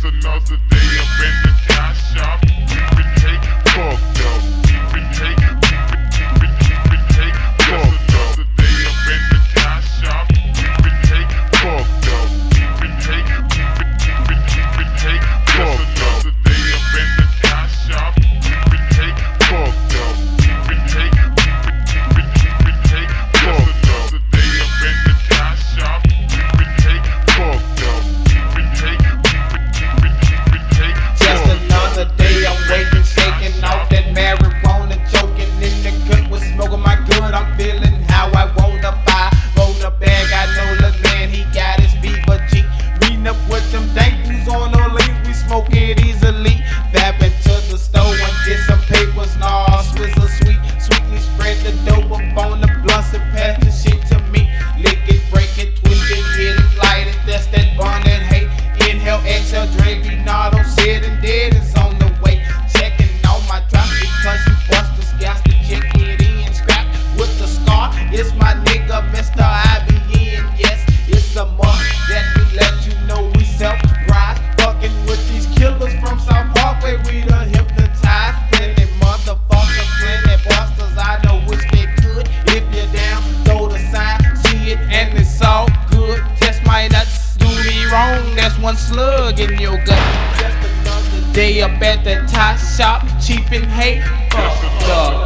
Just another day up in the car shop. Keep it take, fucked up. Keep it take, keep it take. Just another day up in the car shop. Keep it take, fucked up. Keep it take, keep it take. Just another day up in the car shop. Keep it take, fucked up. Keep it take, keep it take. Just another day up in the car shop. Keep it take, fucked up. Keep it take, keep it take. Just another day I'm waking, shaking off that marijuana, choking in the cut with smoking my good. I'm feeling how I wanna buy. Roll the bag, I know the man, he got his fever G. Meeting up with them dankers on the lanes, we smoke it easily. Vapping to the store and get some papers, nah, swizzle sweet. Sweetly spread the dope up on the blunts and pass the shit to me. Lick it, break it, twist it, hit it, light it, that's that bun and hate. Inhale, exhale, Dre Bernardo, said and dead is on the way. Checking on my drops because you busters got to check it in. Scrap with the scar, it's my nigga Mr. IBN. Yes, it's a must that we let you know we self-rise. Fucking with these killers from South Parkway, we done hypnotized. Plenty motherfuckers, plenty busters, I know wish they could. If you're down, throw the sign, see it and it's all good. Just might not do me wrong, that's one slug in your gut. Just another day up at the top shop, cheap and hate, fucked up.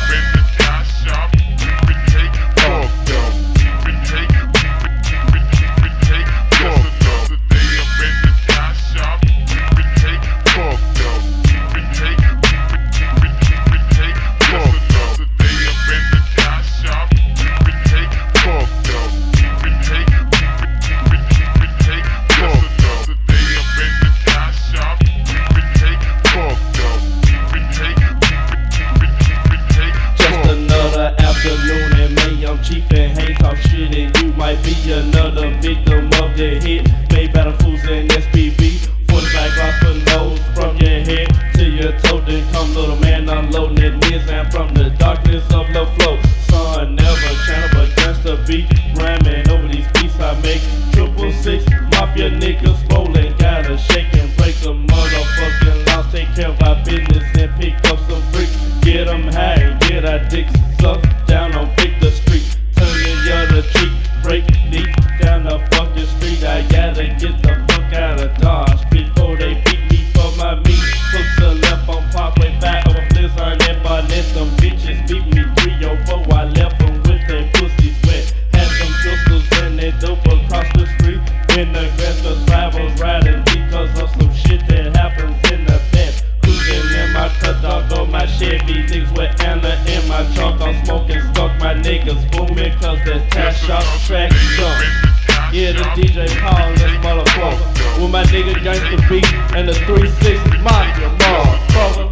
Chief and hate talk shit and you might be another victim of the hit made by the fools in SPV. 45 glass for nose from your head to your toe. Then come little man unloading that news and from the darkness of the flow. Sun never channel but just a beat rhyming over these beats I make. 666 mafia niggas rolling, gotta shake and break the motherfucking laws. Take care of our business and pick up some bricks. Get them high, get our dicks sucked down on pick the street. The other cheek, break deep down the fucking street. I gotta get the fuck out of Dodge before they beat me for my meat. Hooks are left on Parkway, back over Blizzard and Barnett. Them bitches beat me 304. I left them with their pussies wet. Had some pistols and they dope across the street. In the grass, the rivals riding because of some shit that happens in the past. Cruising in my cut dog on my Chevy. Niggas with Anna in my trunk. I'm smoking skunk, my niggas booming cause the tash shot track jump. Yeah, the DJ Paul, this motherfucker. With my nigga Gangsta Beat and the 360 Mafia, motherfucker.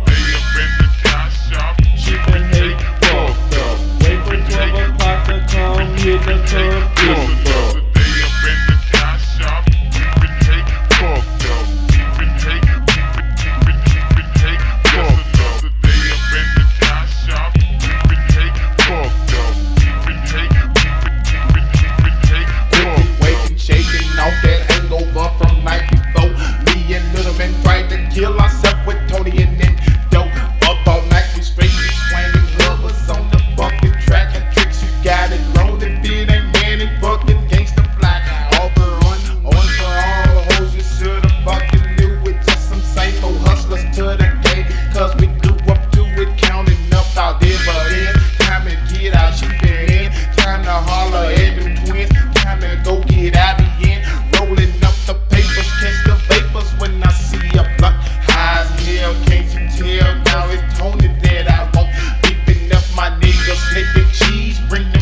Cheap and hate, fucked up. Wait for 12 o'clock to come, hit the club, get fucked. Kill ourselves with Tony and then dope. Up all night, we straight be swinging hovers on the fucking track. And tricks, you got it wrong. If it ain't man and fucking gangsta black. Offer on for all the hoes you should've fucking knew it. Just some same old hustlers to the game. Cause we grew up to it, counting up our dividends. Time to get our cheap in. Time to holler at them twins. Time to go get IBN. Rolling up the papers, catch the vapors when I see a blunt. High as hell, can't you tell? Now it's Tony that I want. Beeping up my niggas, snipping cheese, bring them